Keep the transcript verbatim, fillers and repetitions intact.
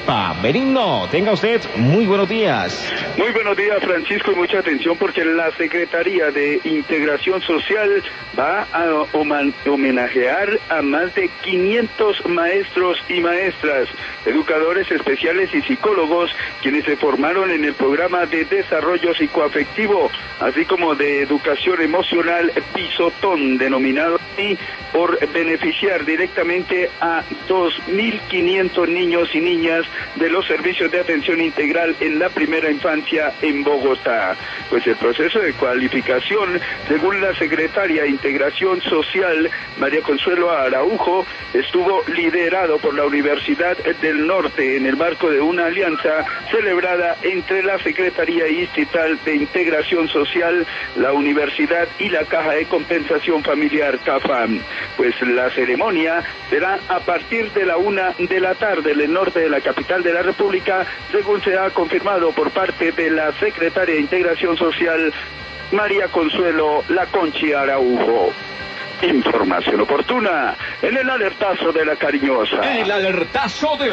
Arepa. Benigno, tenga usted muy buenos días. Muy buenos días, Francisco, y mucha atención porque la Secretaría de Integración Social va a homenajear a más de quinientos maestros y maestras, educadores especiales y psicólogos, quienes se formaron en el programa de desarrollo psicoafectivo, así como de educación emocional Pisotón, denominado así por beneficiar directamente a dos mil quinientos niños y niñas de los servicios de atención integral en la primera infancia en Bogotá. Pues el proceso de cualificación, según la secretaria de Integración Social, María Consuelo Araujo, estuvo liderado por la Universidad del Norte en el marco de una alianza celebrada entre la Secretaría Distrital de Integración Social, la Universidad y la Caja de Compensación Familiar CAFAM. Pues la ceremonia será a partir de la una de la tarde en el norte de la capital de la República, según se ha confirmado por parte de la Secretaria de Integración Social, María Consuelo La Conchi Araujo. Información oportuna en el alertazo de la cariñosa. El alertazo de